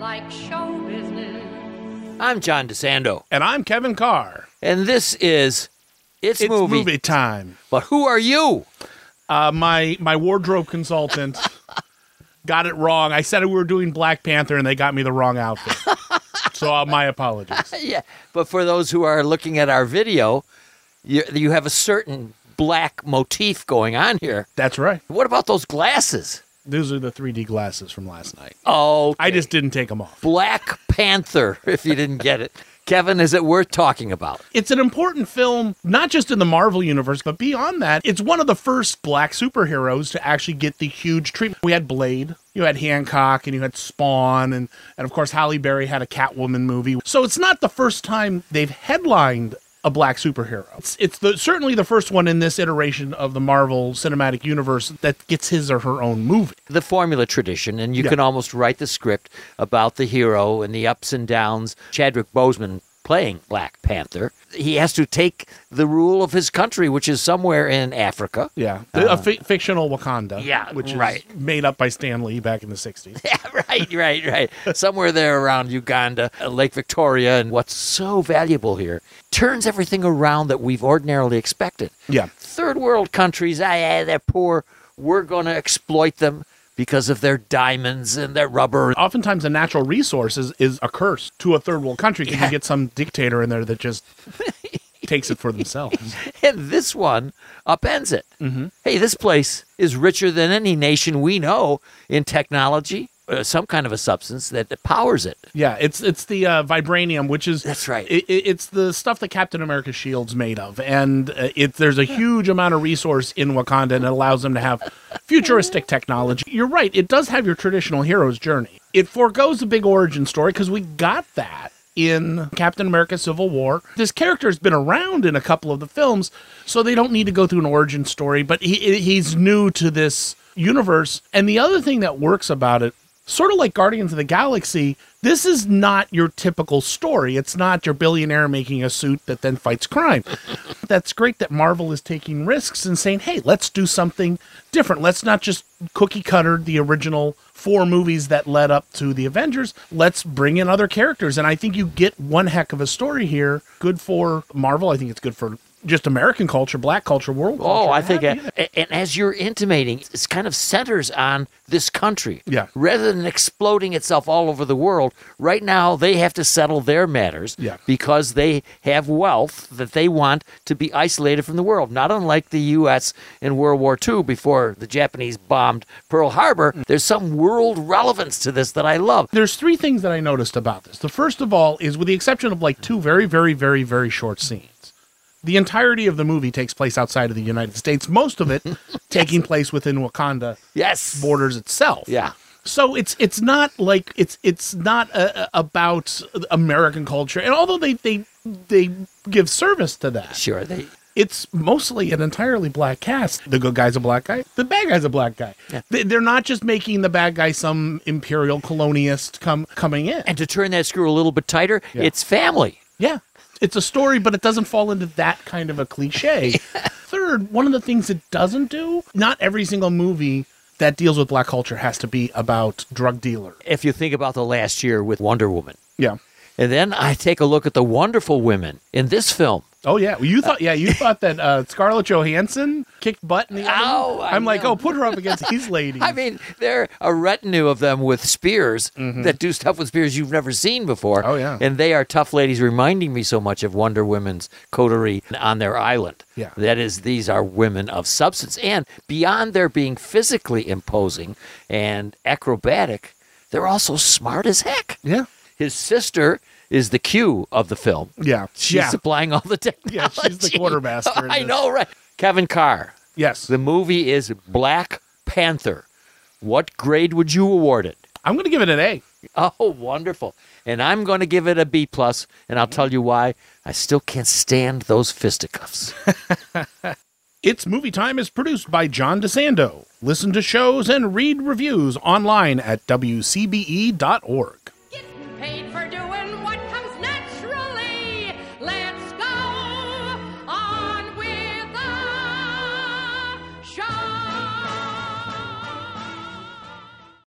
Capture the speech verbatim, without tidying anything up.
like show business. I'm John DeSando. And I'm Kevin Carr. And this is It's, It's movie. movie time. But who are you? Uh, my my wardrobe consultant got it wrong. I said we were doing Black Panther, and they got me the wrong outfit. So uh, my apologies. Yeah, but for those who are looking at our video, you, you have a certain black motif going on here. That's right. What about those glasses? Those are the three D glasses from last night. Oh, I just didn't take them off. Black Panther, if you didn't get it. Kevin, is it worth talking about? It's an important film, not just in the Marvel universe, but beyond that. It's one of the first black superheroes to actually get the huge treatment. We had Blade, you had Hancock, and you had Spawn, and, and of course Halle Berry had a Catwoman movie. So it's not the first time they've headlined a black superhero. It's, it's the, certainly the first one in this iteration of the Marvel Cinematic Universe that gets his or her own movie. The formula tradition, and you Yeah. can almost write the script about the hero and the ups and downs. Chadwick Boseman playing Black Panther. He has to take the rule of his country, which is somewhere in Africa. Yeah, the, a fi- fictional Wakanda. Yeah, which is right. made up by Stan Lee back in the sixties. Yeah, right, right, right. Somewhere there around Uganda, uh, Lake Victoria, and what's so valuable here turns everything around that we've ordinarily expected. Yeah. Third world countries, ah, yeah, they're poor. We're going to exploit them because of their diamonds and their rubber. Oftentimes, a natural resource is, is a curse to a third world country because Yeah. you get some dictator in there that just takes it for themselves. And this one upends it. Mm-hmm. Hey, this place is richer than any nation we know in technology, uh, some kind of a substance that powers it. Yeah, it's it's the uh, vibranium, which is That's right. It, it- it's the stuff that Captain America's shield's made of, and uh, it there's a huge amount of resource in Wakanda, and it allows them to have futuristic technology. You're right; it does have your traditional hero's journey. It forgoes a big origin story because we got that in Captain America: Civil War. This character has been around in a couple of the films, so they don't need to go through an origin story. But he he's new to this universe, and the other thing that works about it, sort of like Guardians of the Galaxy, this is not your typical story. It's not your billionaire making a suit that then fights crime. That's great that Marvel is taking risks and saying, hey, let's do something different. Let's not just cookie cutter the original four movies that led up to the Avengers. Let's bring in other characters. And I think you get one heck of a story here. Good for Marvel. I think it's good for just American culture, black culture, world culture. Oh, I think, Yeah, uh, and as you're intimating, it's kind of centers on this country. Yeah. Rather than exploding itself all over the world, right now they have to settle their matters Yeah. because they have wealth that they want to be isolated from the world. Not unlike the U S in World War Two before the Japanese bombed Pearl Harbor. There's some world relevance to this that I love. There's three things that I noticed about this. The first of all is, with the exception of like two very, very, very, very short scenes, the entirety of the movie takes place outside of the United States, most of it taking place within Wakanda Yes. borders itself. Yeah. So it's it's not like it's it's not uh, about American culture, and although they they they give service to that, Sure. They. it's mostly an entirely black cast. The good guy's a black guy. The bad guy's a black guy. Yeah. They, they're not just making the bad guy some imperial colonialist come coming in. And to turn that screw a little bit tighter, it's family. Yeah. It's a story, but it doesn't fall into that kind of a cliche. Third, one of the things it doesn't do, not every single movie that deals with black culture has to be about drug dealer. If you think about the last year with Wonder Woman. Yeah. And then I take a look at the wonderful women in this film. Oh yeah, well, you thought yeah you thought that uh, Scarlett Johansson kicked butt in the other Oh, one? I I'm like, know. oh, put her up against these ladies. I mean, they're a retinue of them with spears that do stuff with spears you've never seen before. Mm-hmm. Oh, yeah. And they are tough ladies, reminding me so much of Wonder Woman's coterie on their island. Yeah. That is, these are women of substance. And beyond their being physically imposing and acrobatic, they're also smart as heck. yeah, His sister is the Q of the film. yeah, She's yeah, supplying all the technology. yeah. She's the quartermaster. in I this. know, right? Kevin Carr. Yes, The movie is Black Panther. What grade would you award it? I'm going to give it an A. Oh, wonderful. And I'm going to give it a B plus, and I'll tell you why. I still can't stand those fisticuffs. It's Movie Time is produced by John DeSando. Listen to shows and read reviews online at W C B E dot org.